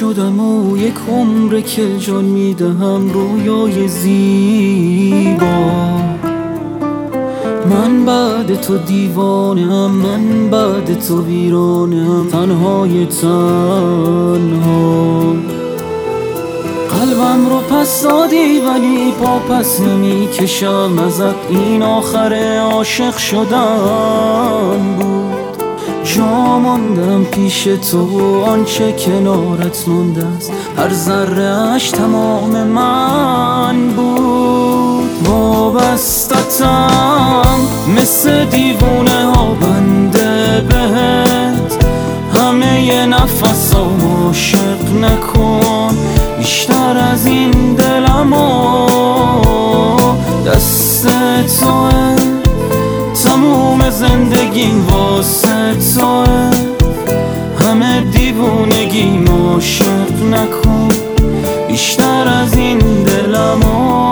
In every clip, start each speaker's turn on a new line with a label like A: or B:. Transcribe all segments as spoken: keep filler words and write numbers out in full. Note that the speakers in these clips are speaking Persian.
A: شدم و یک عمر که جان میدهم رویای زیبا. من بعد تو دیوانم، من بعد تو ویرانم، تنهای تنها. قلبم رو پس دادی ولی پا پس نمی کشم ازت، این آخر عاشق شدن بود. جا ماندم پیش تو، آنچه کنارت مونده است هر ذره اش تمام من بود. وابستتم مثل دیوونه ها بنده بهت، همه نفسام عاشق نکن بیشتر از این دلمو. دست توه تموم زندگیم واسه توه، همه دیوونگیم عاشق نکن بیشتر از این دلمو.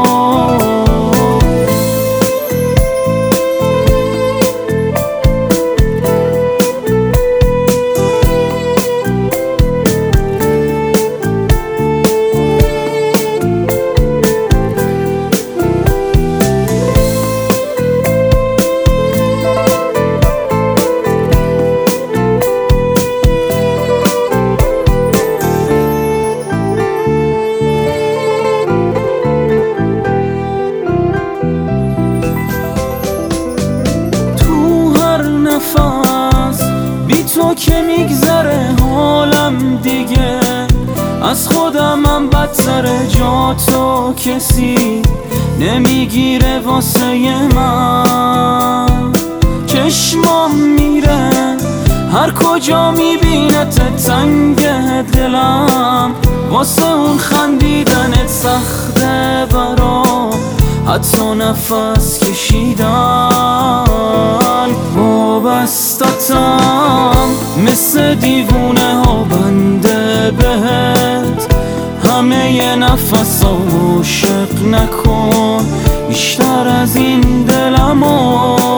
A: بی تو که میگذره حالم دیگه از خودمم بدتره، جا تو کسی نمیگیره واسه من. چشمام میره هر کجا میبینت، تنگ دلم واسه اون خندیدنت سخته برام، حتی نفس کشیدن. وابستتم مثل دیوونه ها بنده بهت، همه نفسام عاشق نکن بیشتر از این دلمو.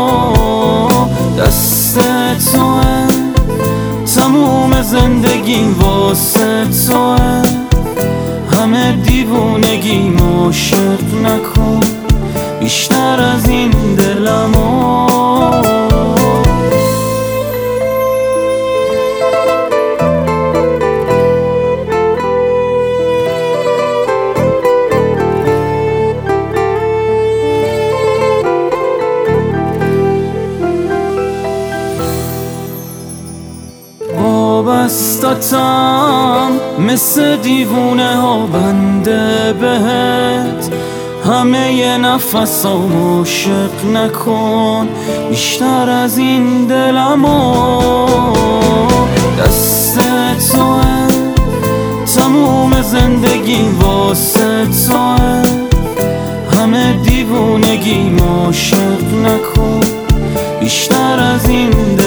A: دست توه تموم زندگیم واسه توه، همه دیوونگیم عاشق نکن بیشتر از این دلمو. وابستتم مثل دیوونه ها بنده بهت، همه نفسام عاشق نکن بیشتر از این دلمو. دست توه تموم زندگیم واسه توه، همه دیوونگیم عاشق نکن بیشتر از این دلمو.